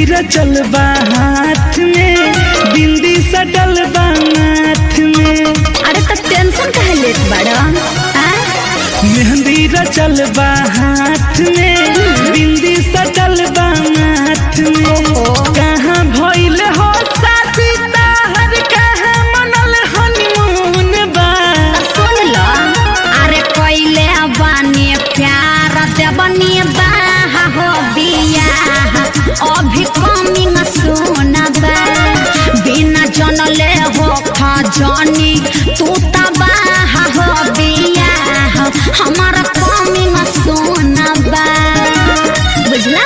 रचल बा हाथ में, बिंदी सटल बा माथ में। अरे तो टेंशन काहे लेत बड़ा? मेहंदी रचल बा हाथ में, बिंदी सटल बा माथ में। कहाँ भइल हो शादी ताहर, कहाँ मनल हनीमून बा? सुन लो, अरे कोइले बानी प्यार देवनी बाहा हो बियाह, अभी कमिंग सुन बा। बिना जनले हो खजानी तू तबाह हो बियाह, हमारा कमिंग सुन बा। बुझला?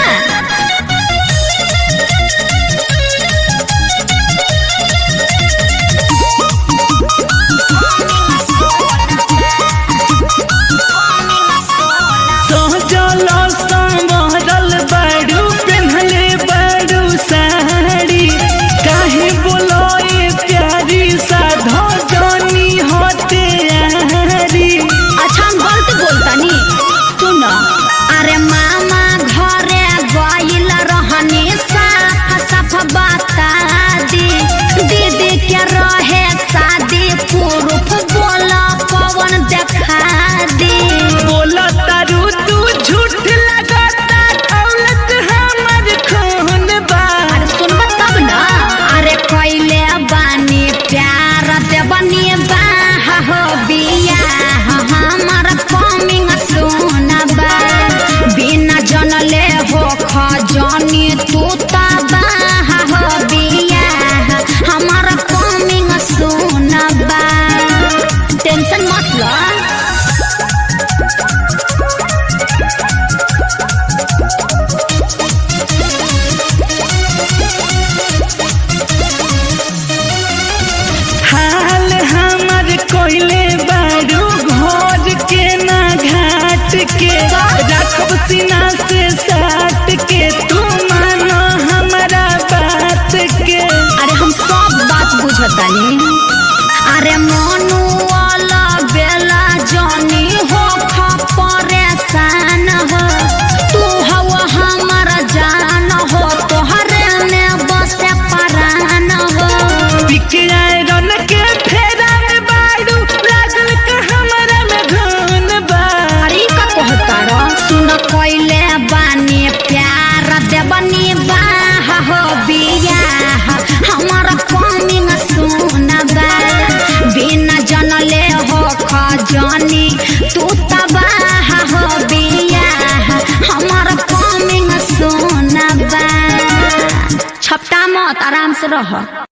अरे मामा घरे गइल रहनी, साफ साफ बता दी। दीदी के रहे शादी, पुरुष बोला पवन देखा दी। बोला तारू तू झूठ लगाता, दौलत हमर खून बा। अरे सुनबा तब ना। अरे कइले बानी प्यार देवनी बाहा हो बियाह, हमार कमिंग सुन बा। बिना जनले हो खजानी तू तबाह हो बियाह, हमारा कमिंग सुन बा। टेंशन मत लो। हाल हमर कोइले बारू, घर के ना घाट के। रखब सीना से साट के, तू मानो हमारा बात के। अरे हम सब बात बुझतानी। अरे मोनू वाला बेला जानी हो परेशान हो, तू हवा हमारा जान हो, तोहरे में बसे परान हो। बिकराए रन के फेरा में बारू, लागल का हमारा में घून बा। अरे का कहता रो? सुन कइले बानी प्यार देवनी बाहा हो बियाह, हमारा कमिंग सुन बा। बिना जनले हो खजानी तू तबाह हो बियाह, हमारा कमिंग सुन बा। छपटा मत, आराम से रह।